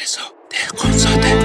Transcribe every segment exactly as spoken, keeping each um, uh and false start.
رضا دهقانزاده.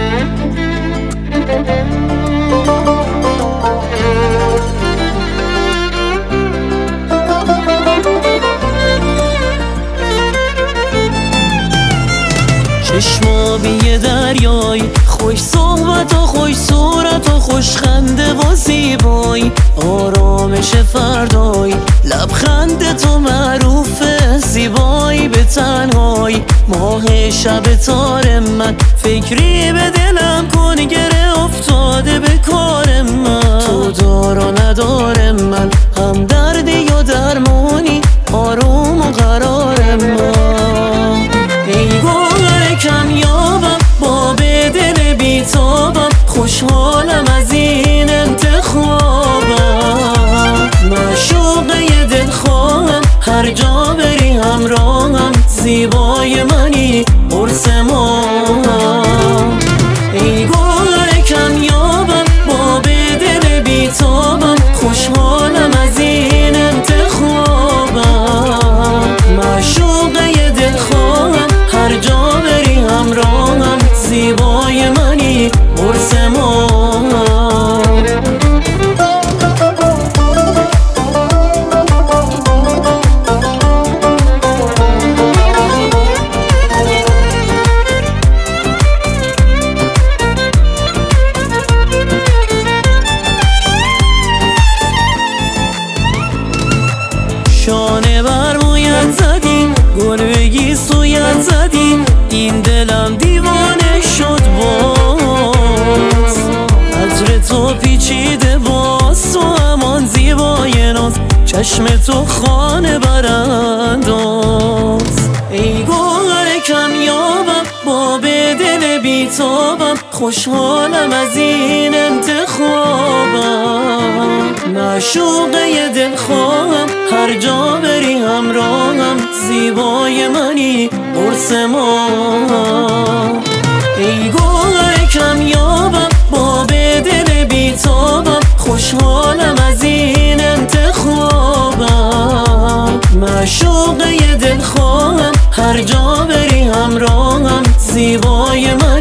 چشمابی دریای خوش صحبت و خوش صورت و خوش خنده و زیبای، آرامش فردای لبخند تو معروفه زیبایی به تنهای ماه شب تار من، فکری به دلم کن گره افتاده به کار من، تو دار و ندار من، هم دردی و درمانی آروم و قرار من. ای گوهر کمیابم با به دل بیتابم، خوشحالم از این انتخابم، معشوقه دلخواهم هر جا بری همراهم، زیبای منی قرص ماهم. ای گوهر کمیابم با به دل بیتابم، خوشحالم از این انتخابم، معشوقه دلخواهم هر جا بری همراهم، زیبای منی قرص ماهم. شانه بر مویت زدیم، گل بگی سویت زدیم، این دلم دیوانه شد باز، عطر تو پیچیده باز، تو همان زیبای ناز، چشم تو خانه برانداز. ای گوهر کمیابم با به دل بیتابم، خوشحالم از این انتخابم، معشوقه دلخواهم هر جا بری همراهم، زیبای منی قرص ماهم. ای گوهر کمیابم با به دل بیتابم، خوشحالم از این انتخابم، معشوقه دلخواهم هر جا بری همراهم، زیبای من